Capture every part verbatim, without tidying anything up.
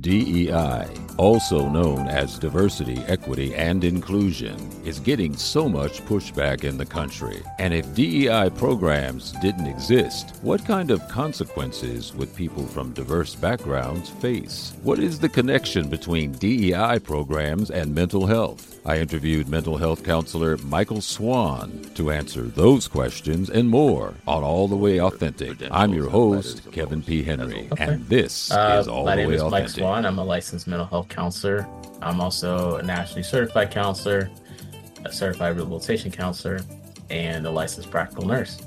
D E I, also known as diversity, equity, and inclusion, is getting so much pushback in the country. And if D E I programs didn't exist, what kind of consequences would people from diverse backgrounds face? What is the connection between D E I programs and mental health? I interviewed mental health counselor Michael Swan to answer those questions and more on All the Way Authentic. I'm your host, Kevin P. Henry, Okay. and this Uh, is All my the name Way is Mike Authentic. Swan. I'm a licensed mental health counselor. I'm also a nationally certified counselor, a certified rehabilitation counselor, and a licensed practical nurse.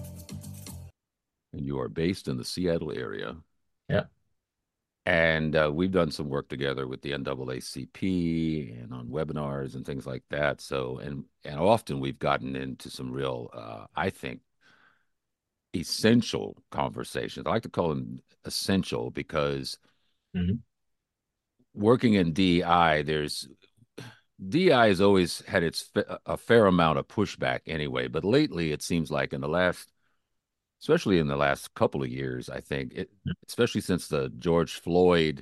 And you are based in the Seattle area. Yep. And uh, we've done some work together with the N double A C P and on webinars and things like that. So, and and often we've gotten into some real, uh, I think, essential conversations. I like to call them essential because hmm working in D E I, there's D E I has always had its a fair amount of pushback anyway, but lately it seems like in the last, especially in the last couple of years, I think it, especially since the George Floyd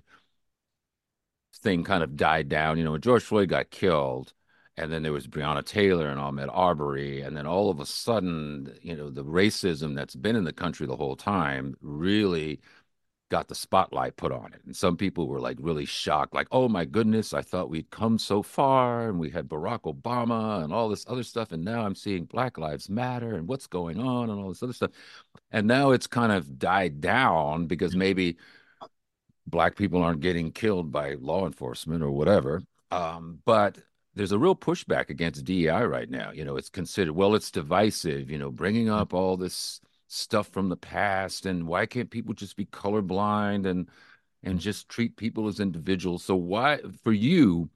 thing kind of died down. You know, when George Floyd got killed, and then there was Breonna Taylor and Ahmaud Arbery, and then all of a sudden, you know, the racism that's been in the country the whole time really got the spotlight put on it. And some people were like really shocked, like, oh my goodness, I thought we'd come so far and we had Barack Obama and all this other stuff. And now I'm seeing Black Lives Matter and what's going on and all this other stuff. And now it's kind of died down because maybe Black people aren't getting killed by law enforcement or whatever. Um, but there's a real pushback against D E I right now. You know, it's considered, well, it's divisive, you know, bringing up all this stuff from the past. And why can't people just be colorblind and and just treat people as individuals? So why, for you,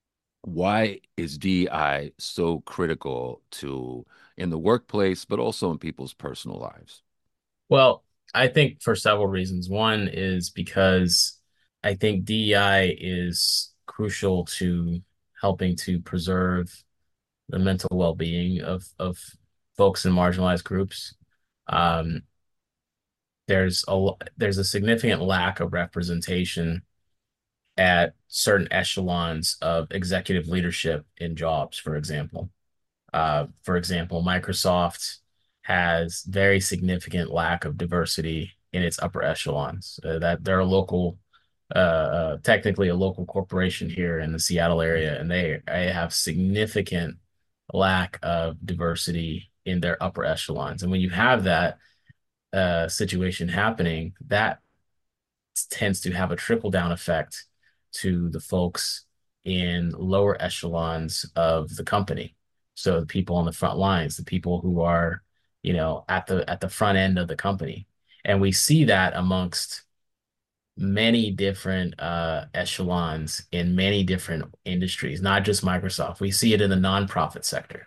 why is D E I so critical to in the workplace, but also in people's personal lives? Well, I think for several reasons. One is because I think D E I is crucial to helping to preserve the mental well-being of of folks in marginalized groups. Um, there's a there's a significant lack of representation at certain echelons of executive leadership in jobs, for example. Uh, for example, Microsoft has very significant lack of diversity in its upper echelons. Uh, that they're a local, uh, uh, technically a local corporation here in the Seattle area, and they, they have significant lack of diversity in their upper echelons. And when you have that uh, situation happening, that tends to have a trickle down effect to the folks in lower echelons of the company. So the people on the front lines, the people who are, you know, at the at the front end of the company. And we see that amongst many different uh, echelons in many different industries, not just Microsoft. We see it in the nonprofit sector.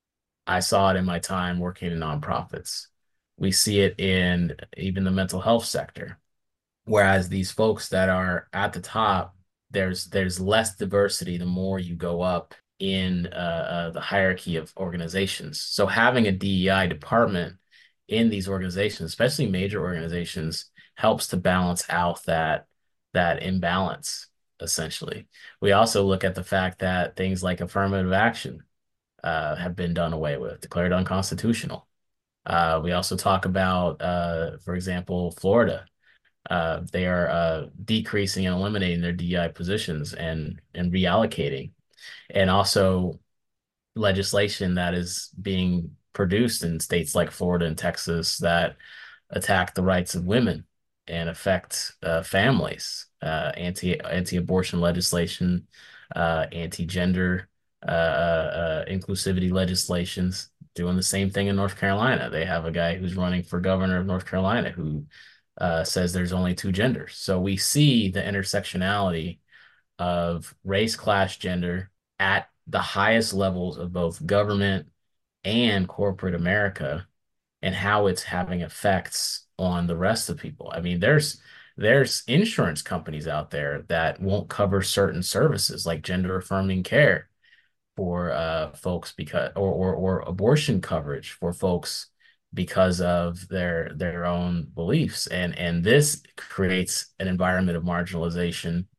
I saw it in my time working in nonprofits. We see it in even the mental health sector. Whereas these folks that are at the top, there's there's less diversity the more you go up in uh, uh, the hierarchy of organizations. So having a D E I department in these organizations, especially major organizations, helps to balance out that that imbalance, essentially. We also look at the fact that things like affirmative action uh, have been done away with, declared unconstitutional. Uh, we also talk about, uh, for example, Florida. Uh, they are uh, decreasing and eliminating their D E I positions and and reallocating, and also legislation that is being produced in states like Florida and Texas that attack the rights of women and affect uh, families. Uh, anti anti-abortion legislation, uh, anti-gender uh, uh, inclusivity legislations. Doing the same thing in North Carolina. They have a guy who's running for governor of North Carolina who uh, says there's only two genders. So we see the intersectionality of race, class, gender at the highest levels of both government and corporate America and how it's having effects on the rest of people. I mean, there's there's insurance companies out there that won't cover certain services like gender affirming care for uh, folks because or, or or abortion coverage for folks because of their their own beliefs and and this creates an environment of marginalization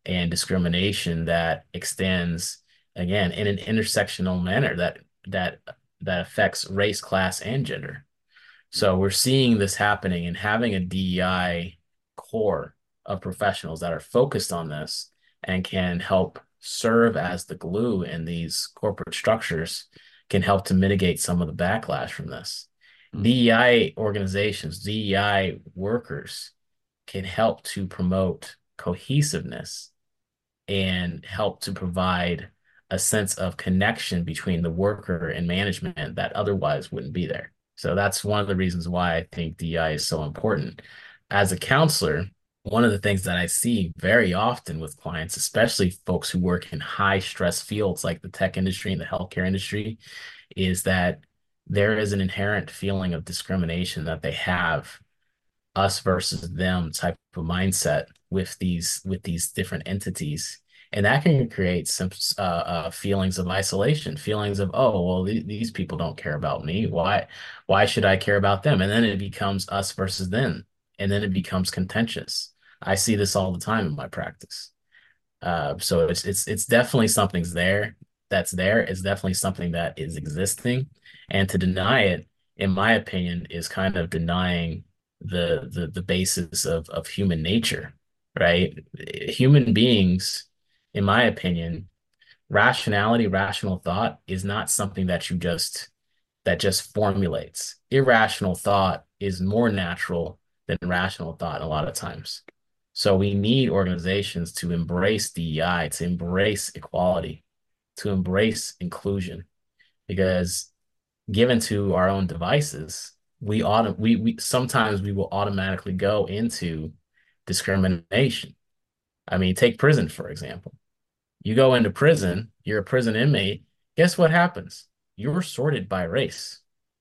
and discrimination that extends again in an intersectional manner that that that affects race, class, and gender. So we're seeing this happening, and having a D E I core of professionals that are focused on this and can help serve as the glue in these corporate structures can help to mitigate some of the backlash from this. Mm. D E I organizations, D E I workers can help to promote cohesiveness and help to provide a sense of connection between the worker and management that otherwise wouldn't be there. So that's one of the reasons why I think D E I is so important. As a counselor, one of the things that I see very often with clients, especially folks who work in high stress fields like the tech industry and the healthcare industry, is that there is an inherent feeling of discrimination that they have, us versus them type of mindset with these with these different entities, and that can create some uh, uh, feelings of isolation, feelings of, oh well, th these people don't care about me, why why should I care about them? And then it becomes us versus them, and then it becomes contentious. I see this all the time in my practice. Uh, so it's it's it's definitely something's there that's there. It's definitely something that is existing, and to deny it, in my opinion, is kind of denying the the the basis of of human nature, right? Human beings, in my opinion, rationality, rational thought is not something that you just that just formulates. Irrational thought is more natural than rational thought a lot of times. So we need organizations to embrace D E I, to embrace equality, to embrace inclusion, because given to our own devices, we auto we, we sometimes we will automatically go into discrimination. I mean, take prison, for example. You go into prison, you're a prison inmate. Guess what happens? You're sorted by race.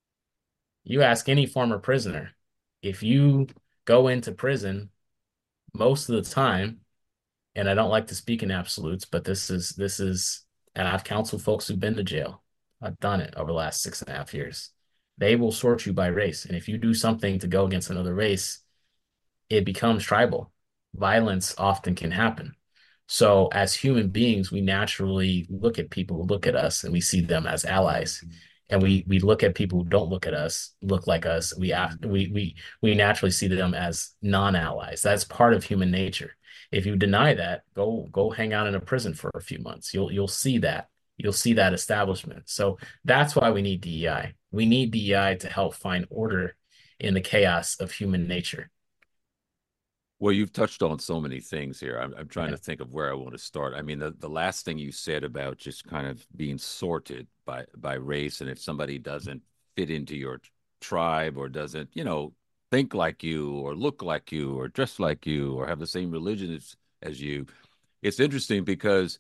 You ask any former prisoner, if you go into prison most of the time, and I don't like to speak in absolutes, but this is this is, and I've counseled folks who've been to jail. I've done it over the last six and a half years. They will sort you by race, and if you do something to go against another race, it becomes tribal. Violence often can happen. So as human beings, we naturally look at people who look at us and we see them as allies. And we we look at people who don't look at us, look like us. We we we we naturally see them as non-allies. That's part of human nature. If you deny that, go go hang out in a prison for a few months. You'll you'll see that. You'll see that establishment. So that's why we need D E I. We need D E I to help find order in the chaos of human nature. Well, you've touched on so many things here. I'm, I'm trying Yeah. to think of where I want to start. I mean, the, the last thing you said about just kind of being sorted by by race, and if somebody doesn't fit into your tribe or doesn't, you know, think like you or look like you or dress like you or have the same religion as, as you, it's interesting because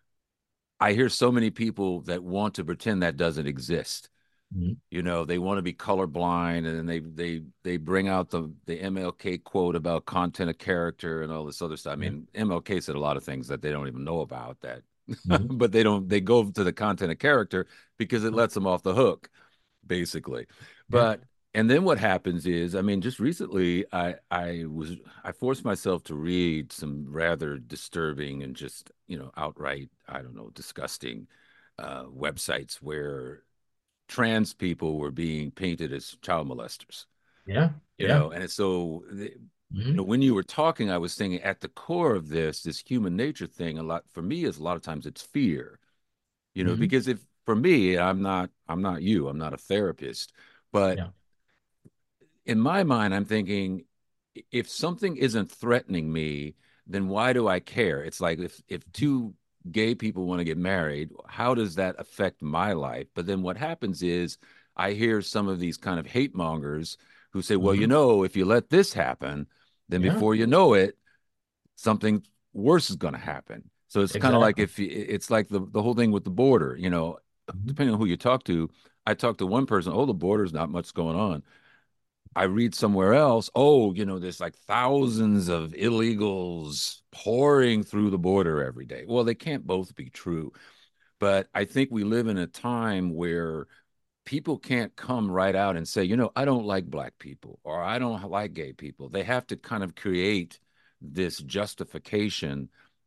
I hear so many people that want to pretend that doesn't exist. Mhm. You know, they want to be colorblind, and then they they they bring out the the M L K quote about content of character and all this other stuff. I Yeah. mean, M L K said a lot of things that they don't even know about that, Mhm. but they don't they go to the content of character because it lets them off the hook, basically. Yeah. But and then what happens is, I mean, just recently I I was I forced myself to read some rather disturbing and just, you know, outright, I don't know, disgusting uh websites where trans people were being painted as child molesters, Yeah. you Yeah. know, and it's so, you know, Mhm. when you were talking, I was thinking at the core of this, this human nature thing, a lot for me is a lot of times it's fear, you know, Mhm. because if for me, I'm not, I'm not you, I'm not a therapist, but Yeah. in my mind, I'm thinking if something isn't threatening me, then why do I care? It's like if if two gay people want to get married, how does that affect my life? But then what happens is I hear some of these kind of hate mongers who say, well, you Mhm. know, if you let this happen, then Yeah. before you know it, something worse is going to happen. So it's kind of like Exactly. if it's like the the whole thing with the border, you know, Mhm. depending on who you talk to. I talked to one person, oh, the border's not much going on. I read somewhere else, oh, you know, there's like thousands of illegals pouring through the border every day. Well, they can't both be true. But I think we live in a time where people can't come right out and say, you know, I don't like black people or I don't like gay people. They have to kind of create this justification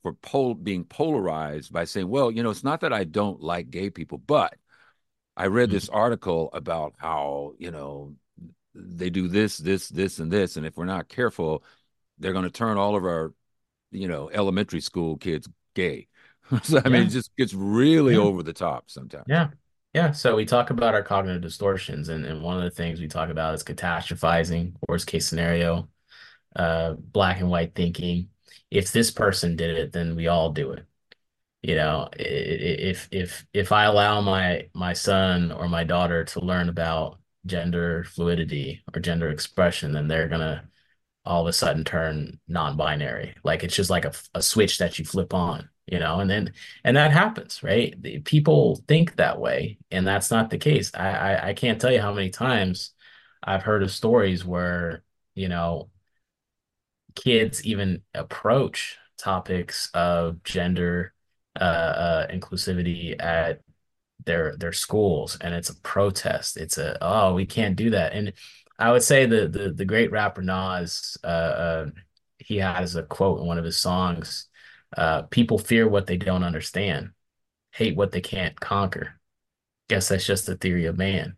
for pol being polarized by saying, well, you know, it's not that I don't like gay people, but I read Mhm. this article about how, you know, they do this, this, this, and this. And if we're not careful, they're going to turn all of our, you know, elementary school kids gay. So, I mean, it Yeah, just gets really yeah, over the top sometimes. yeah, yeah. So we talk about our cognitive distortions, and, and one of the things we talk about is catastrophizing, worst case scenario, uh, black and white thinking. If this person did it, then we all do it. You know, if if if I allow my my son or my daughter to learn about gender fluidity or gender expression, then they're gonna all of a sudden turn non-binary. Like it's just like a, a switch that you flip on, you know, and then and that happens, right? The, people think that way, and that's not the case. I, I I can't tell you how many times I've heard of stories where, you know, kids even approach topics of gender uh, uh inclusivity at their their schools, and it's a protest. It's a, oh, we can't do that. And I would say the the the great rapper Nas, uh, uh he has a quote in one of his songs, uh people fear what they don't understand, hate what they can't conquer. Guess that's just the theory of man.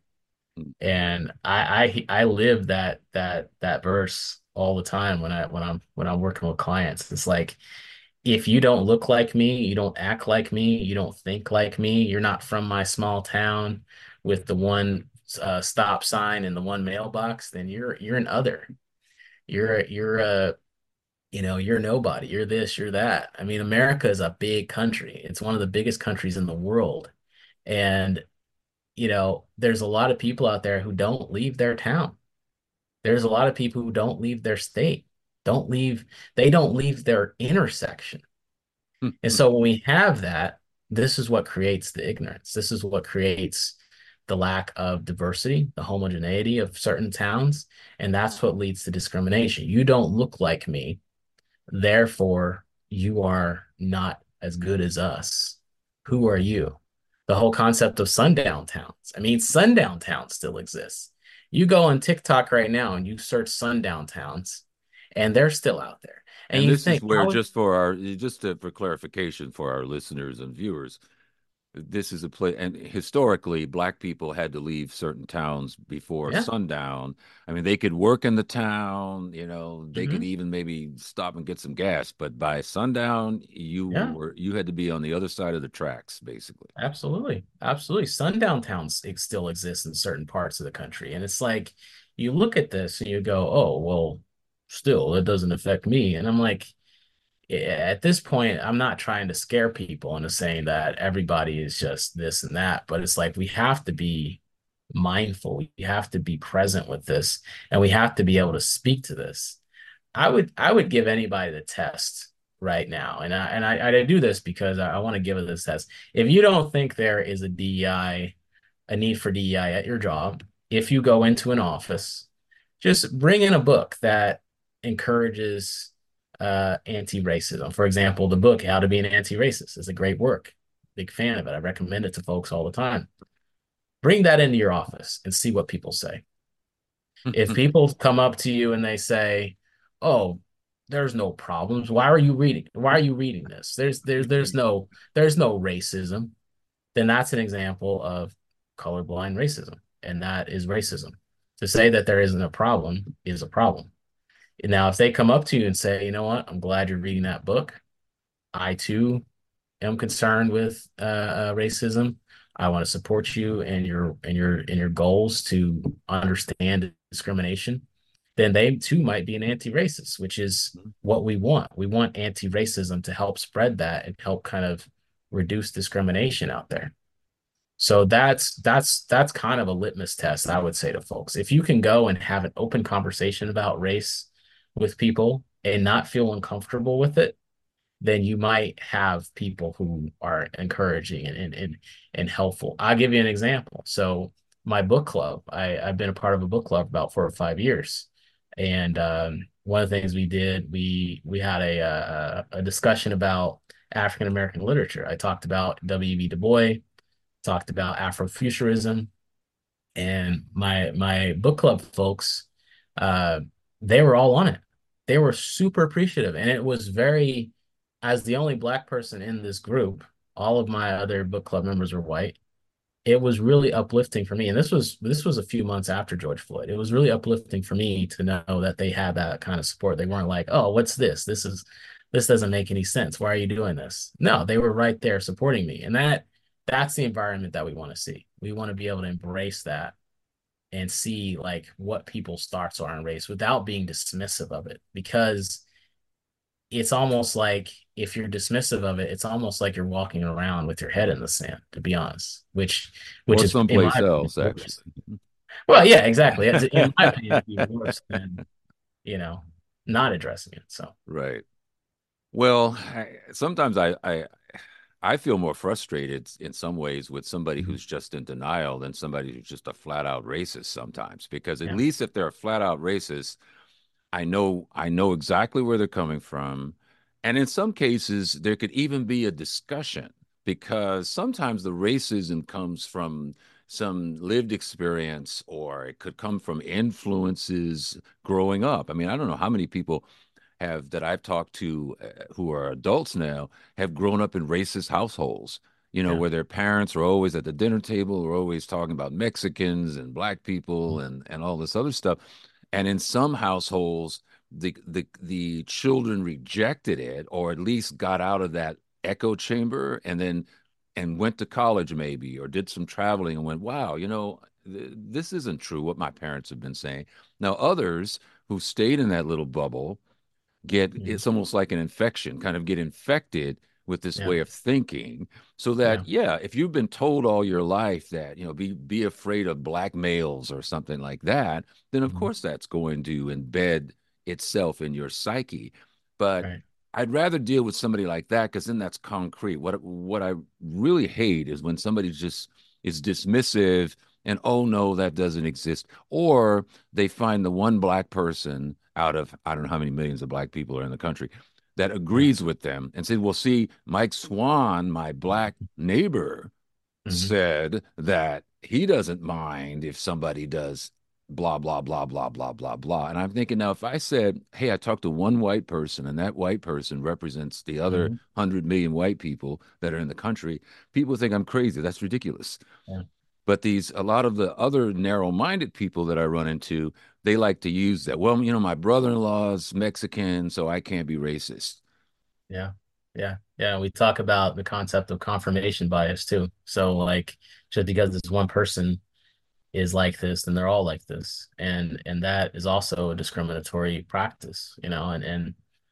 And I I I live that that that verse all the time when I when I'm when I'm working with clients. It's like, if you don't look like me, you don't act like me, you don't think like me, you're not from my small town with the one uh, stop sign and the one mailbox, then you're you're an other. You're you're a you know, you're nobody. You're this, you're that. I mean, America is a big country. It's one of the biggest countries in the world. And, you know, there's a lot of people out there who don't leave their town. There's a lot of people who don't leave their state, don't leave, they don't leave their intersection. And so when we have that, this is what creates the ignorance. This is what creates the lack of diversity, the homogeneity of certain towns. And that's what leads to discrimination. You don't look like me, therefore, you are not as good as us. Who are you? The whole concept of sundown towns. I mean, sundown towns still exist. You go on TikTok right now and you search sundown towns, and they're still out there. And And you this is think, where, how, just for our, just to, for clarification for our listeners and viewers, this is a place, and historically, black people had to leave certain towns before yeah. sundown. I mean, they could work in the town, you know, they could Hmm. even maybe stop and get some gas, but by sundown, you Yeah, were you had to be on the other side of the tracks, basically. absolutely. Absolutely. Sundown towns ex- still exist in certain parts of the country. And it's like, you look at this and you go, oh, well, still, it doesn't affect me. And I'm like, at this point, I'm not trying to scare people into saying that everybody is just this and that, but it's like we have to be mindful. We have to be present with this, and we have to be able to speak to this. I would I would give anybody the test right now, and I and I, I do this because I, I want to give it this test. If you don't think there is a D E I, a need for D E I at your job, if you go into an office, just bring in a book that encourages uh, anti-racism. For example, the book How to Be an Anti-Racist is a great work. Big fan of it. I recommend it to folks all the time. Bring that into your office and see what people say. If people come up to you and they say, "Oh, there's no problems. Why are you reading? Why are you reading this? There's there's there's no there's no racism." Then that's an example of colorblind racism, and that is racism. To say that there isn't a problem is a problem. Now, if they come up to you and say, "You know what? I'm glad you're reading that book. I too am concerned with uh, uh, racism. I want to support you and your and your and your goals to understand discrimination." Then they too might be an anti-racist, which is what we want. We want anti-racism to help spread that and help kind of reduce discrimination out there. So that's that's that's kind of a litmus test, I would say to folks. If you can go and have an open conversation about race with people and not feel uncomfortable with it, then you might have people who are encouraging and and and helpful. I'll give you an example. So my book club, I, I've been a part of a book club for about four or five years. And um, one of the things we did, we we had a a, a discussion about African American literature. I talked about W E B Du Bois, talked about Afrofuturism, and my my book club folks, uh, they were all on it. They were super appreciative, and it was very, as the only black person in this group, all of my other book club members were white. It was really uplifting for me. And this was this was a few months after George Floyd. It was really uplifting for me to know that they had that kind of support. They weren't like, oh, what's this? This is this doesn't make any sense. Why are you doing this? No, they were right there supporting me. And that that's the environment that we want to see. We want to be able to embrace that and see like what people's thoughts are on race without being dismissive of it. Because it's almost like if you're dismissive of it, it's almost like you're walking around with your head in the sand, to be honest, which which Or is in my someplace opinion else, actually. worse. Well, yeah, exactly. It's, in my opinion, it'd be worse than, you know, not addressing it. So Right. Well, I, sometimes I, I I feel more frustrated in some ways with somebody mhm. who's just in denial than somebody who's just a flat out racist sometimes. Because at Yeah, least if they're a flat out racist, I know I know exactly where they're coming from. And in some cases, there could even be a discussion because sometimes the racism comes from some lived experience or it could come from influences growing up. I mean, I don't know how many people have that I've talked to uh, who are adults now have grown up in racist households, you know, yeah, where their parents are always at the dinner table, or always talking about Mexicans and black people mhm. and and all this other stuff. And in some households, the the the children rejected it, or at least got out of that echo chamber, and then and went to college maybe, or did some traveling and went, wow, you know, th this isn't true what my parents have been saying. Now others who stayed in that little bubble get Mhm. it's almost like an infection, kind of get infected with this Yeah, way of thinking. So yeah, that, yeah, if you've been told all your life that, you know, be be afraid of black males or something like that, then of mhm. course that's going to embed itself in your psyche. But Right, I'd rather deal with somebody like that because then that's concrete. What what I really hate is when somebody just is dismissive and, oh no, that doesn't exist. Or they find the one black person out of I don't know how many millions of black people are in the country that yeah, agrees with them and said, well, see, Mike Swan, my black neighbor, hmm, said that he doesn't mind if somebody does blah, blah, blah, blah, blah, blah, blah. And I'm thinking now, if I said, hey, I talked to one white person and that white person represents the other hmm, hundred million white people that are in the country, people think I'm crazy. That's ridiculous. yeah, But these, a lot of the other narrow-minded people that I run into, they like to use that. Well, you know, my brother-in-law is Mexican, so I can't be racist. yeah, yeah, yeah. We talk about the concept of confirmation bias too. So like, just because this one person is like this, then they're all like this, and and that is also a discriminatory practice, you know. And and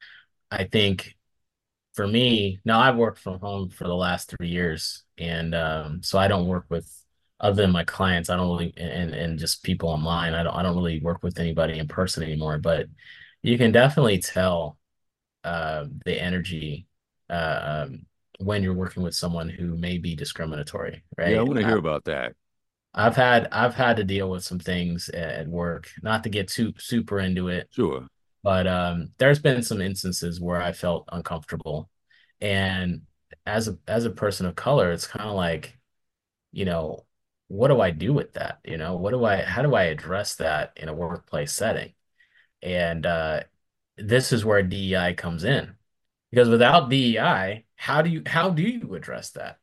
I think for me, now I've worked from home for the last three years, and um, so I don't work with other than my clients. I don't really and and just people online. I don't I don't really work with anybody in person anymore. But you can definitely tell uh, the energy uh, um, when you're working with someone who may be discriminatory, Yeah, I right? want to Uh, hear about that. I've had I've had to deal with some things at work, not to get too super into it, Sure. but um, there's been some instances where I felt uncomfortable. And as a as a person of color, it's kind of like, you know, what do I do with that? You know, what do I how do I address that in a workplace setting? And uh, this is where D E I comes in. Because without D E I, how do you how do you address that?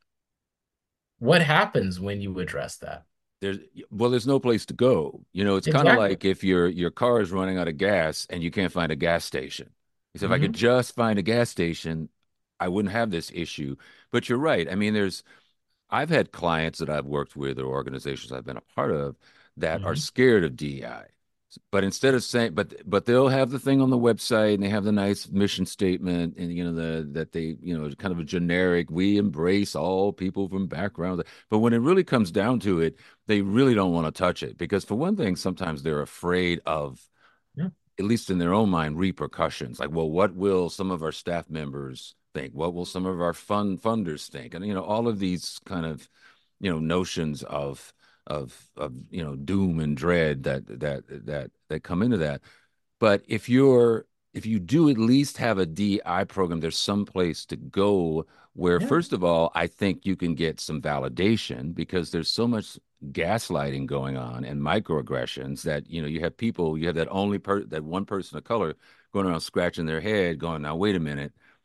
What happens when you address that? There's well, there's no place to go. You know, it's kind of Exactly. like if your your car is running out of gas and you can't find a gas station. You say, if I could Hmm. just find a gas station, I wouldn't have this issue. But you're right. I mean, there's I've had clients that I've worked with or organizations I've been a part of that are Hmm. scared of D E I. But instead of saying, but but they'll have the thing on the website and they have the nice mission statement and you know the that they you know kind of a generic we embrace all people from backgrounds. But when it really comes down to it, they really don't want to touch it because for one thing, sometimes they're afraid of, Yeah. at least in their own mind, repercussions. Like, well, what will some of our staff members think? What will some of our fund funders think? And you know, all of these kind of, you know, notions of of of you know doom and dread that that that that come into that. But if you're if you do at least have a D I program, there's some place to go where, Yeah. first of all, I think you can get some validation because there's so much gaslighting going on and microaggressions that, you know, you have people, you have that only per that one person of color going around scratching their head, going, now, wait a minute.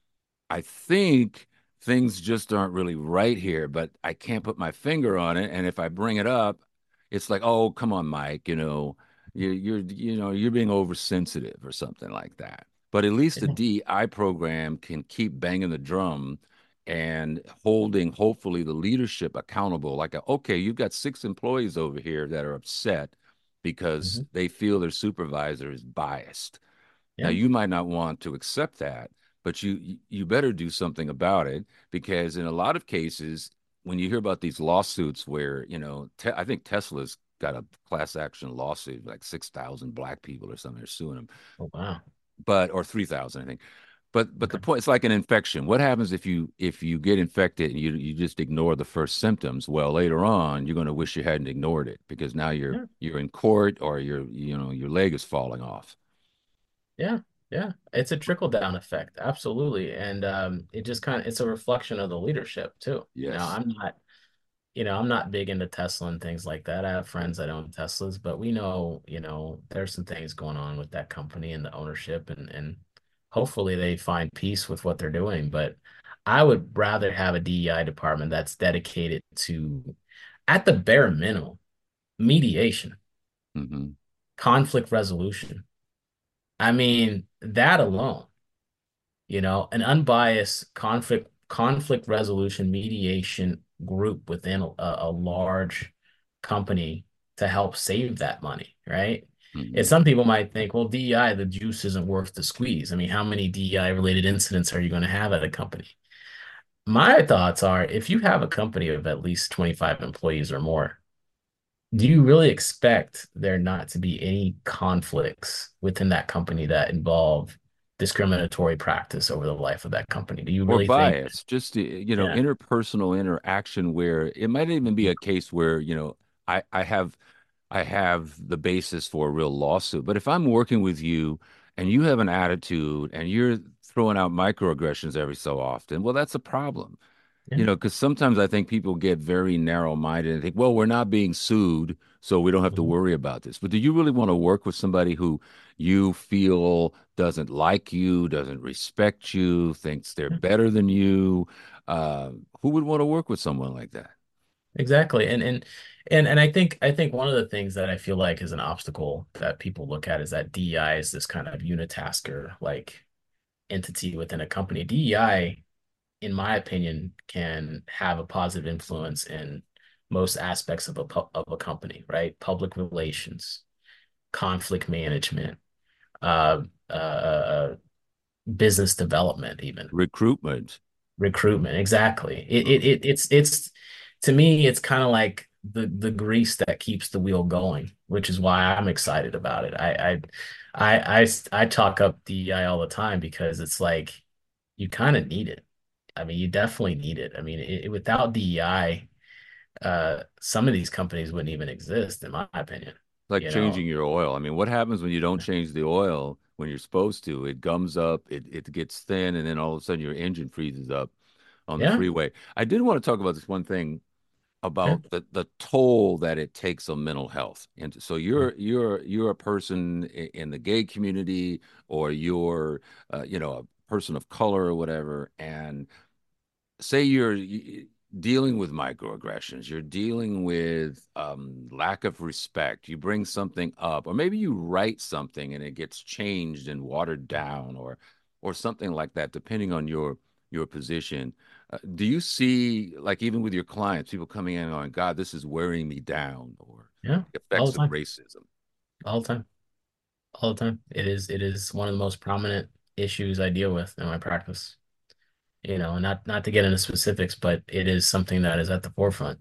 I think things just aren't really right here, but I can't put my finger on it. And if I bring it up, it's like, oh, come on, Mike, you know, you, you're, you know, you're being oversensitive or something like that. But at least the Yeah. D E I program can keep banging the drum and holding, hopefully, the leadership accountable. Like, okay, you've got six employees over here that are upset because Mhm. they feel their supervisor is biased. Now, Yeah. you might not want to accept that, but you you better do something about it because in a lot of cases, when you hear about these lawsuits where, you know, te I think Tesla's got a class action lawsuit, like six thousand black people or something are suing them, Oh, wow. but or three thousand, I think. But but the Okay. point, it's like an infection. What happens if you if you get infected and you you just ignore the first symptoms? Well, later on, you're going to wish you hadn't ignored it because now you're Yeah. you're in court or your you know your leg is falling off. Yeah. Yeah. It's a trickle down effect. Absolutely. And um, it just kind of it's a reflection of the leadership too. Now, Yes. I'm not, you know, I'm not big into Tesla and things like that. I have friends that own Teslas, but we know, you know, there's some things going on with that company and the ownership and and hopefully they find peace with what they're doing. But I would rather have a D E I department that's dedicated to, at the bare minimum, mediation, Hmm. conflict resolution. I mean, that alone, you know, an unbiased conflict conflict resolution mediation group within a, a large company to help save that money, right? And Hmm. some people might think, well, D E I, the juice isn't worth the squeeze. I mean, how many D E I related incidents are you going to have at a company? My thoughts are if you have a company of at least twenty-five employees or more, do you really expect there not to be any conflicts within that company that involve discriminatory practice over the life of that company? Do you Or really think? bias, just uh, you know, Yeah, interpersonal interaction where it might even be a case where, you know, I I have I have the basis for a real lawsuit. But if I'm working with you and you have an attitude and you're throwing out microaggressions every so often, well, that's a problem. yeah, You know, because sometimes I think people get very narrow-minded and think, well, we're not being sued, so we don't have to mhm, worry about this. But do you really want to work with somebody who you feel doesn't like you, doesn't respect you, thinks they're yeah, better than you? Uh, who would want to work with someone like that? exactly. And and and and I think I think one of the things that I feel like is an obstacle that people look at is that D E I is this kind of unitasker like entity within a company. D E I, in my opinion, can have a positive influence in most aspects of a pu- of a company, right? Public relations, conflict management, uh, uh, uh, business development, even Recruitment. recruitment. Exactly. It, it, Mhm. it it's it's to me, it's kind of like the the grease that keeps the wheel going, which is why I'm excited about it. I I I I, I talk up D E I all the time because it's like you kind of need it. I mean, you definitely need it. I mean, it, it- without D E I, uh, some of these companies wouldn't even exist, in my opinion. Like You know? changing your oil. I mean, what happens when you don't change the oil when you're supposed to? It gums up, it it gets thin, and then all of a sudden your engine freezes up on the Yeah. freeway. I did want to talk about this one thing Yeah. about the the toll that it takes on mental health. And so you're you're you're a person in the gay community, or you're uh, you know, a person of color or whatever, and say you're dealing with microaggressions, you're dealing with um, lack of respect, you bring something up, or maybe you write something and it gets changed and watered down, or or something like that, depending on your your position. Uh, do you see, like, even with your clients, people coming in and going, God, this is wearing me down, or Yeah. the All effects the of time. racism? All the time. All the time. It is it is one of the most prominent issues I deal with in my practice. You know, not not to get into specifics, but it is something that is at the forefront.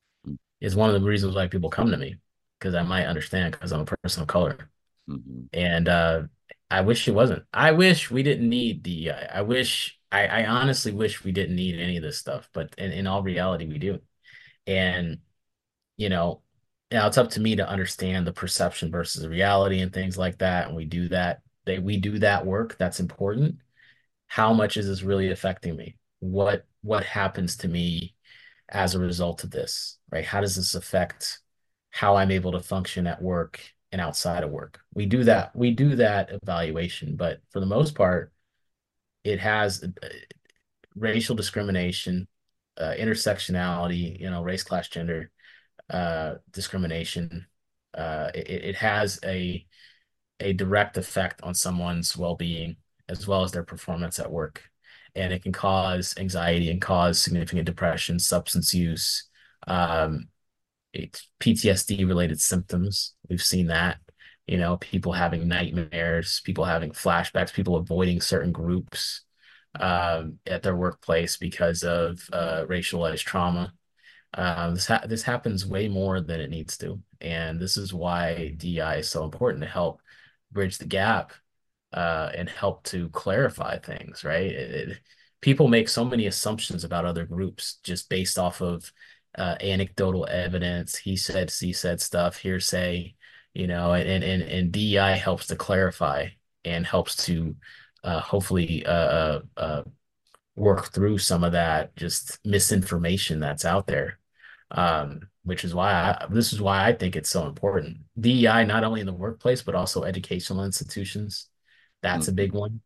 Is one of the reasons why people come to me because I might understand because I'm a person of color. Mm-hmm. And uh, I wish it wasn't. I wish we didn't need the. I, I wish. I, I honestly wish we didn't need any of this stuff, but in, in all reality, we do. And you know, now it's up to me to understand the perception versus reality and things like that. And we do that. They we do that work. That's important. How much is this really affecting me? What what happens to me as a result of this, right? How does this affect how I'm able to function at work and outside of work? We do that. We do that evaluation, but for the most part, it has. racial discrimination, uh, intersectionality, you know, race, class, gender, uh, discrimination. Uh, it, it has a a direct effect on someone's well-being as well as their performance at work. And it can cause anxiety and cause significant depression, substance use, um, P T S D related symptoms. We've seen that, you know, people having nightmares, people having flashbacks, people avoiding certain groups um, at their workplace because of uh, racialized trauma. Um, this ha this happens way more than it needs to, and this is why D E I is so important to help bridge the gap uh, and help to clarify things, right? It, it- people make so many assumptions about other groups just based off of uh, anecdotal evidence, he said, she said stuff, hearsay, you know, and and and D E I helps to clarify and helps to uh, hopefully uh, uh, uh, work through some of that just misinformation that's out there. Um, which is why I, this is why I think it's so important. D E I not only in the workplace but also educational institutions. That's a Mhm. big one.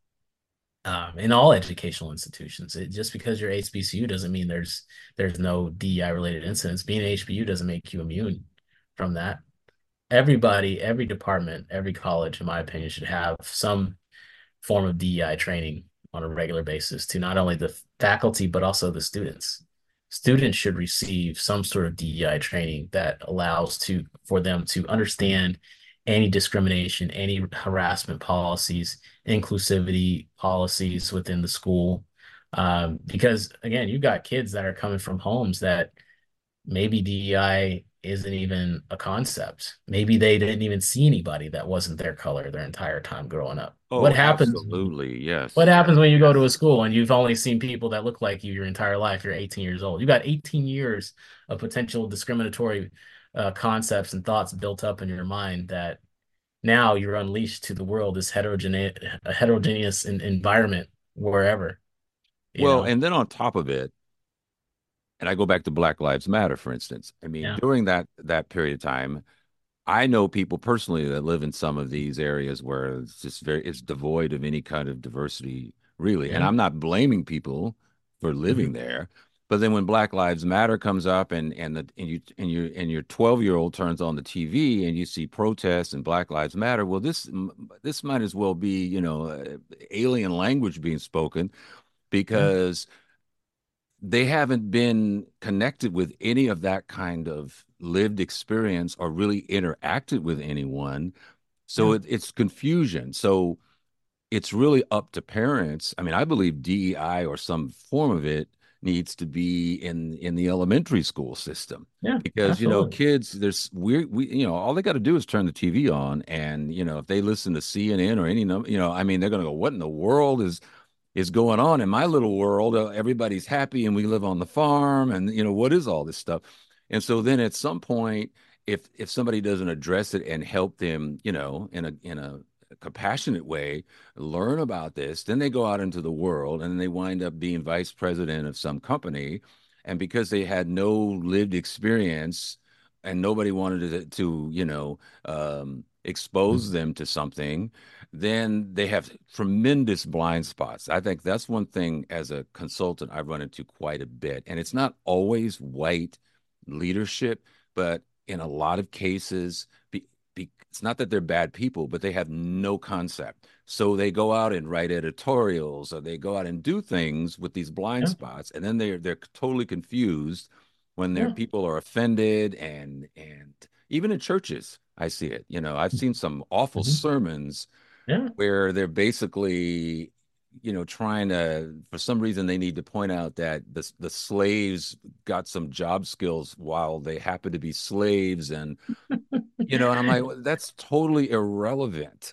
Um, in all educational institutions, it, just because you're H B C U doesn't mean there's there's no D E I related incidents. Being an H B U doesn't make you immune from that. Everybody, every department, every college, in my opinion, should have some form of D E I training on a regular basis to not only the faculty, but also the students. Students should receive some sort of D E I training that allows to for them to understand any discrimination, any harassment policies, inclusivity policies within the school. Um, because again, you've got kids that are coming from homes that maybe D E I isn't even a concept. Maybe they didn't even see anybody that wasn't their color their entire time growing up. What Oh, happens when absolutely. what Yes. happens when you go to a school and you've only seen people that look like you your entire life? You're eighteen years old. You got eighteen years of potential discriminatory uh, concepts and thoughts built up in your mind that now you're unleashed to the world, this heterogeneous, a heterogeneous in, environment wherever, you Well, know? and then on top of it, and I go back to Black Lives Matter, for instance. I mean, Yeah. during that that period of time, I know people personally that live in some of these areas where it's just very it's devoid of any kind of diversity, really. And Yeah. I'm not blaming people for living Mhm. there. But then when Black Lives Matter comes up and and the and you and you and your twelve year old turns on the T V and you see protests and Black Lives Matter, well, this this might as well be, you know, uh, alien language being spoken Yeah. because they haven't been connected with any of that kind of lived experience or really interacted with anyone. So Yeah. it, it's confusion. So it's really up to parents. I mean, I believe D E I or some form of it needs to be in in the elementary school system Yeah. because you know Absolutely. kids there's we we you know all they got to do is turn the T V on and you know if they listen to C N N or any number you know I mean they're going to go what in the world is is going on in my little world. Uh, everybody's happy and we live on the farm and you know what is all this stuff? And so then at some point, if if somebody doesn't address it and help them, you know, in a in a compassionate way, learn about this, then they go out into the world and they wind up being vice president of some company. And because they had no lived experience and nobody wanted to, to you know, um, expose them to something, then they have tremendous blind spots. I think that's one thing as a consultant I run into quite a bit. And it's not always white leadership, but in a lot of cases, be, be, it's not that they're bad people, but they have no concept. So they go out and write editorials or they go out and do things with these blind Yeah. spots. And then they're they're totally confused when their Yeah. people are offended and and even in churches, I see it. You know, I've seen some awful Mhm. sermons Yeah. where they're basically, you know, trying to, for some reason, they need to point out that the the slaves got some job skills while they happen to be slaves, and you know, and I'm like, well, that's totally irrelevant.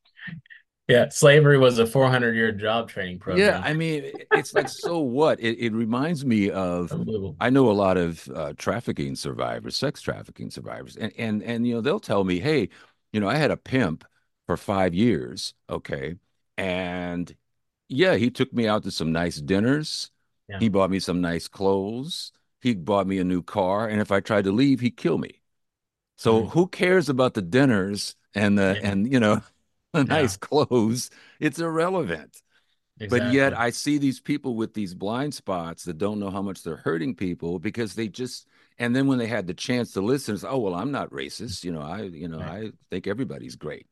Yeah. Slavery was a four hundred year job training Yeah, program. I mean, it's like, so what? It, it reminds me of, Unbelievable. I know a lot of uh, trafficking survivors, sex trafficking survivors, and and and you know, they'll tell me, hey, you know, I had a pimp for five years, okay, and yeah, he took me out to some nice dinners. Yeah. He bought me some nice clothes. He bought me a new car, and if I tried to leave, he'd kill me. So Mhm. who cares about the dinners and the Yeah. and you know the Yeah. nice clothes? It's irrelevant. But yet Exactly. I see these people with these blind spots that don't know how much they're hurting people because they just, and then when they had the chance to listen, it's, oh, well, I'm not racist. You know, I, you know, Right. I think everybody's great.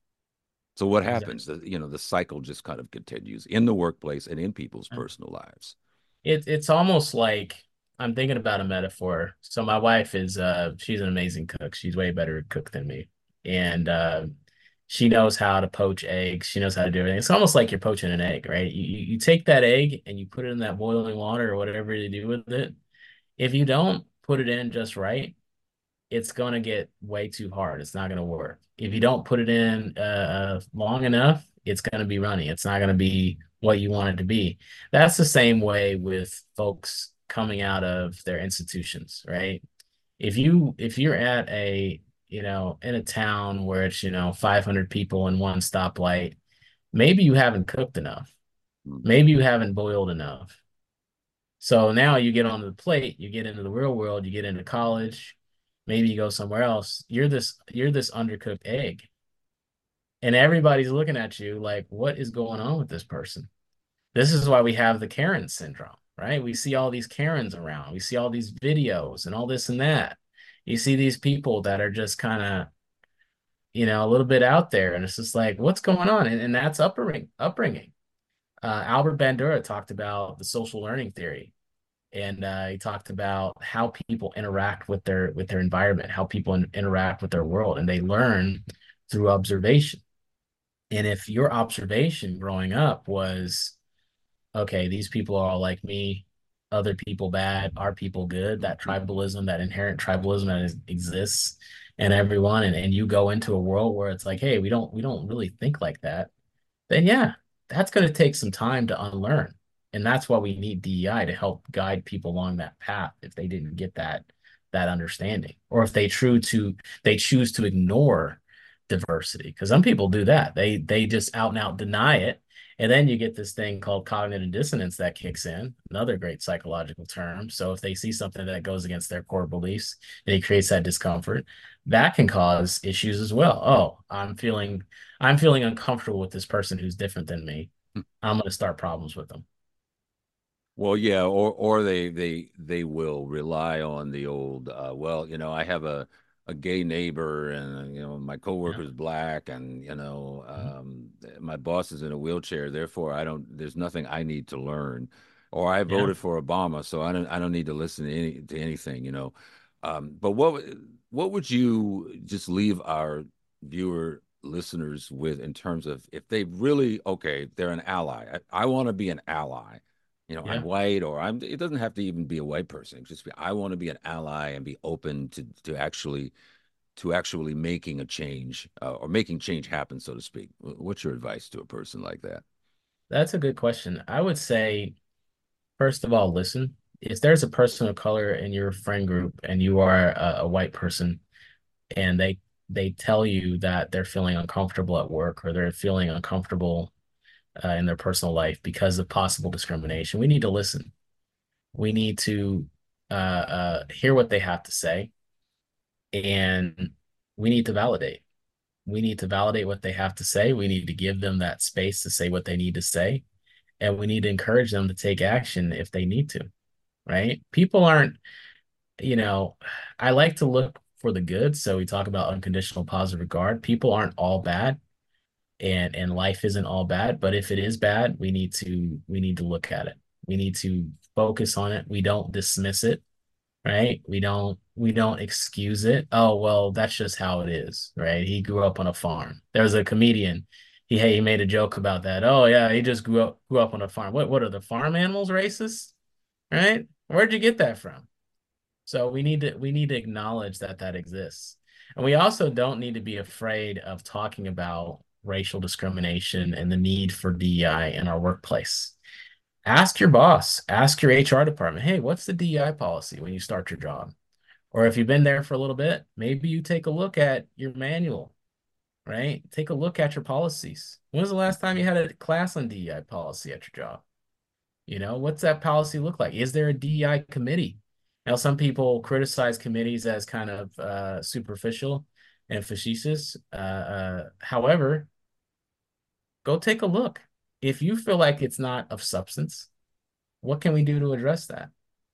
So what Exactly. happens? The, you know, the cycle just kind of continues in the workplace and in people's personal lives. It it's almost like I'm thinking about a metaphor. So my wife is uh she's an amazing cook. She's way better cook than me. And uh she knows how to poach eggs. She knows how to do everything. It's almost like you're poaching an egg, right? You you you take that egg and you put it in that boiling water or whatever you do with it. If you don't put it in just right, it's going to get way too hard. It's not going to work. If you don't put it in uh, long enough, it's going to be runny. It's not going to be what you want it to be. That's the same way with folks coming out of their institutions, right? If you if you're at a, you know, in a town where it's, you know, five hundred people in one stoplight, maybe you haven't cooked enough. Mm. Maybe you haven't boiled enough. So now you get on the plate, you get into the real world, you get into college, maybe you go somewhere else. You're this you're this undercooked egg. And everybody's looking at you like, what is going on with this person? This is why we have the Karen syndrome, right? We see all these Karens around. We see all these videos and all this and that. You see these people that are just kind of, you know, a little bit out there. And it's just like, what's going on? And, and that's upbringing, upbringing. Uh, Albert Bandura talked about the social learning theory, and uh, he talked about how people interact with their with their environment, how people in, interact with their world, and they learn through observation. And if your observation growing up was, okay, these people are all like me, other people bad, our people good, that tribalism, that inherent tribalism that is, exists in everyone, and, and you go into a world where it's like, hey, we don't we don't really think like that, then yeah, that's going to take some time to unlearn. And that's why we need D E I to help guide people along that path if they didn't get that that understanding. Or if they true to they choose to ignore diversity. Because some people do that. They they just out and out deny it. And then you get this thing called cognitive dissonance that kicks in, another great psychological term. So if they see something that goes against their core beliefs and it creates that discomfort, that can cause issues as well. Oh, I'm feeling I'm feeling uncomfortable with this person who's different than me. I'm going to start problems with them. Well, yeah, or or they they they will rely on the old uh well, you know, I have a a gay neighbor and you know my Yeah. coworker's black and you know Mhm. um my boss is in a wheelchair, therefore I don't there's nothing I need to learn. Or I Yeah. voted for Obama, so I don't I don't need to listen to any to anything, you know. Um but what would- what would you just leave our viewer listeners with in terms of if they really okay, they're an ally. I, I want to be an ally, you know, I'm Yeah. white or I'm, it doesn't have to even be a white person. Just be, I want to be an ally and be open to, to actually, to actually making a change uh, or making change happen, so to speak. What's your advice to a person like that? That's a good question. I would say, first of all, listen. If there's a person of color in your friend group and you are a, a white person and they they tell you that they're feeling uncomfortable at work or they're feeling uncomfortable uh, in their personal life because of possible discrimination, we need to listen. We need to uh, uh, hear what they have to say, and we need to validate. We need to validate what they have to say. We need to give them that space to say what they need to say. And we need to encourage them to take action if they need to, right? People aren't, you know, I like to look for the good. So we talk about unconditional positive regard. People aren't all bad and and life isn't all bad, but if it is bad, we need to we need to look at it. We need to focus on it. We don't dismiss it, right? We don't we don't excuse it. Oh, well, that's just how it is, right? He grew up on a farm. There was a comedian. He hey, he made a joke about that. Oh yeah, he just grew up grew up on a farm. What what are the farm animals racist? Right? Where'd you get that from? So we need to we need to acknowledge that that exists. And we also don't need to be afraid of talking about racial discrimination and the need for D E I in our workplace. Ask your boss, ask your H R department, hey, what's the D E I policy when you start your job? Or if you've been there for a little bit, maybe you take a look at your manual, right? Take a look at your policies. When was the last time you had a class on D E I policy at your job? You know, what's that policy look like? Is there a D E I committee? Now, some people criticize committees as kind of uh, superficial and facetious. Uh, uh, however, go take a look. If you feel like it's not of substance, what can we do to address that?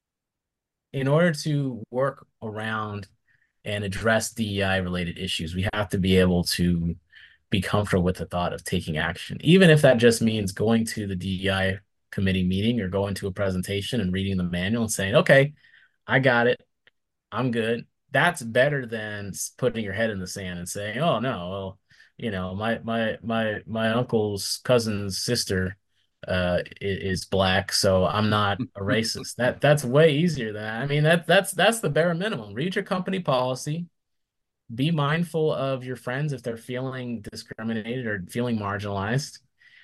In order to work around and address D E I related issues, we have to be able to be comfortable with the thought of taking action, even if that just means going to the D E I committee meeting or going to a presentation and reading the manual and saying, okay, I got it. I'm good. That's better than putting your head in the sand and saying, "Oh no, well, you know, my my my my uncle's cousin's sister uh is black, so I'm not a racist." That that's way easier than that. I mean, that that's that's the bare minimum. Read your company policy. Be mindful of your friends if they're feeling discriminated or feeling marginalized,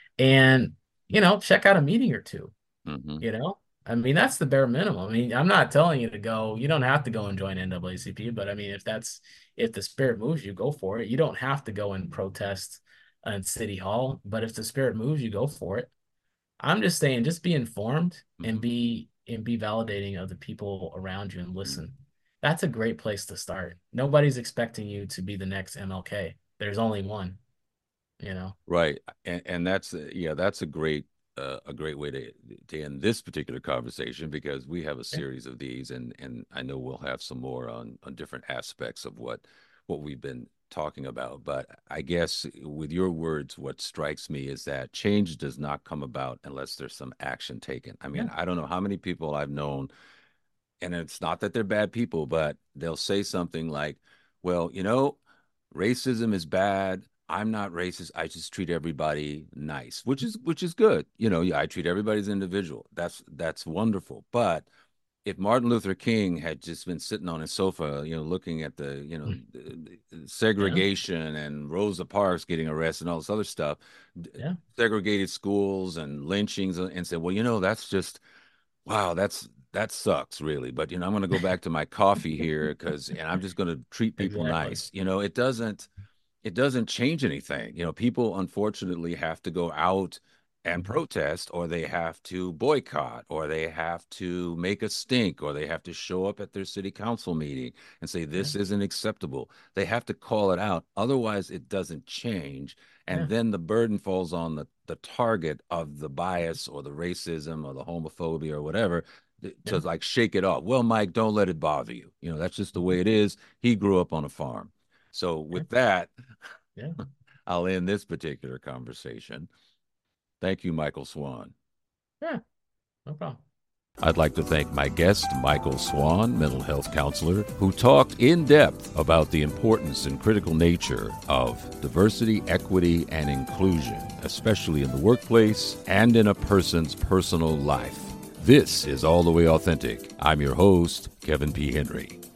and you know, check out a meeting or two. Mm-hmm. You know, I mean, that's the bare minimum. I mean, I'm not telling you to go, you don't have to go and join N double A C P, but I mean, if that's, if the spirit moves you, go for it. You don't have to go and protest in City Hall, but if the spirit moves you, go for it. I'm just saying, just be informed and Mm-hmm. be, and be validating of the people around you and listen. That's a great place to start. Nobody's expecting you to be the next M L K. There's only one, you know? Right, and and that's uh, yeah, that's a great uh, a great way to to end this particular conversation because we have a Yeah. series of these, and and I know we'll have some more on on different aspects of what what we've been talking about. But I guess with your words, what strikes me is that change does not come about unless there's some action taken. I Yeah. mean, I don't know how many people I've known, and it's not that they're bad people, but they'll say something like, well, you know, racism is bad. I'm not racist. I just treat everybody nice, which is which is good. You know, yeah, I treat everybody as an individual. That's that's wonderful. But if Martin Luther King had just been sitting on his sofa, you know, looking at the, you know, the, the Yeah. segregation and Rosa Parks getting arrested and all this other stuff, Yeah. segregated schools and lynchings, and said, well, you know, that's just wow, that's that sucks really. But you know, I'm going to go back to my coffee here because, and I'm just going to treat people Exactly. nice. You know, it doesn't it doesn't change anything. You know, people unfortunately have to go out and Mhm. protest, or they have to boycott, or they have to make a stink, or they have to show up at their city council meeting and say, Yeah. this isn't acceptable. They have to call it out. Otherwise, it doesn't change. And Yeah. then the burden falls on the, the target of the bias or the racism or the homophobia or whatever to Yeah. like shake it off. Well, Mike, don't let it bother you. You know, that's just the way it is. He grew up on a farm. So Yeah. with that, Yeah. I'll end this particular conversation. Thank you, Michael Swan. Yeah. No problem. I'd like to thank my guest, Michael Swan, mental health counselor, who talked in depth about the importance and critical nature of diversity, equity, and inclusion, especially in the workplace and in a person's personal life. This is All the Way Authentic. I'm your host, Kevin P. Henry.